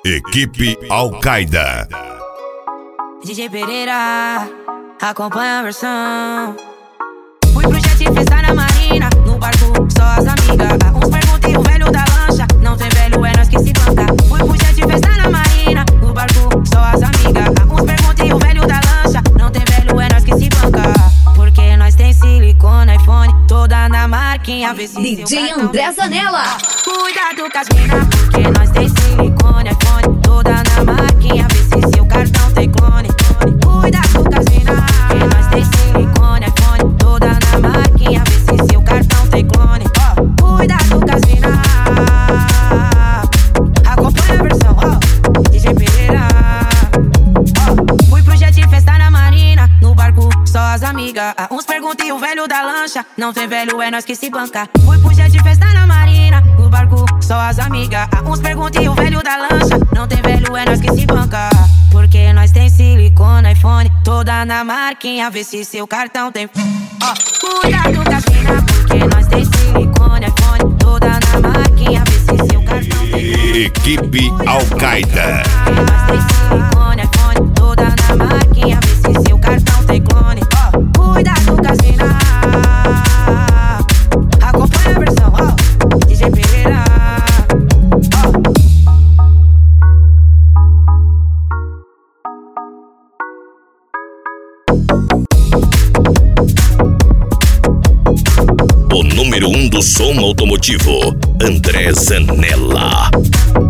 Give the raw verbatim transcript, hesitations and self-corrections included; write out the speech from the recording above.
Equipe Al-Qaeda. D J Pereira, acompanha a versão. Fui pro jet festa na marina, no barco só as amigas. Uns perguntam e o velho da lancha, não tem velho, é nós que se banca. Fui pro jet festa na marina, no barco só as amigas. Uns perguntam e o velho da lancha, não tem velho, é nós que se banca. Porque nós tem silicone, iPhone, toda na marquinha. Vê se D J André Zanella. Cuidado com as mina, porque nós tem silicone, iPhone, toda na marquinha. Vê se seu cartão tem clone. Cuidado com as mina, porque nós tem silicone, iPhone, toda na marquinha. Vê se seu cartão tem clone. Oh, cuidado com as mina. Acompanha a versão, ó, oh, D J Pereira. Oh, fui pro jet festa na marina, no barco só as amigas. Uns perguntam e o velho da lancha, não tem velho, é nós que se banca. Fui pro jet festa na marina, no barco só as amigas. Uns perguntam e o velho da lancha, não tem velho, é nós que se banca. Porque nós tem silicone, iPhone, toda na marquinha. Vê se seu cartão tem. Ó, oh, cuidado com as mina, porque nós tem silicone, iPhone, toda na marquinha. Vê se seu cartão tem. Equipe Al-Qaeda. Porque nós tem silicone, iPhone, toda na marquinha. Vê se seu cartão tem clone. Ó, oh, cuidado com as mina. Acompanha a versão, ó, oh, D J Pereira. O número um do som automotivo, André Zanella.